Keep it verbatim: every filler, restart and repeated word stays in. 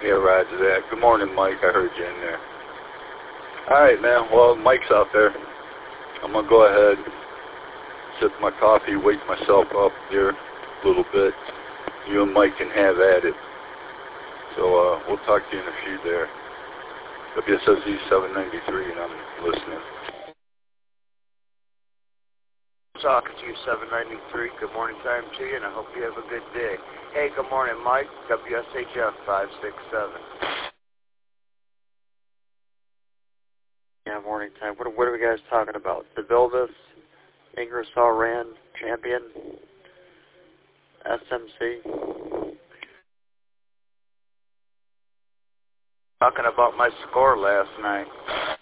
Yeah, roger that. Good morning, Mike. I heard you in there. All right, man. Well, Mike's out there. I'm going to go ahead, sip my coffee, wake myself up here a little bit. You and Mike can have at it. So uh, we'll talk to you in a few there. W S O Z seven ninety-three, and I'm listening. Talking to you, seven ninety-three. Good morning time to you, and I hope you have a good day. Hey, good morning, Mike. W S H F five six seven. Yeah, morning time. What, what are we guys talking about? The Vilvis, Ingersoll Rand, Champion, S M C? Talking about my score last night.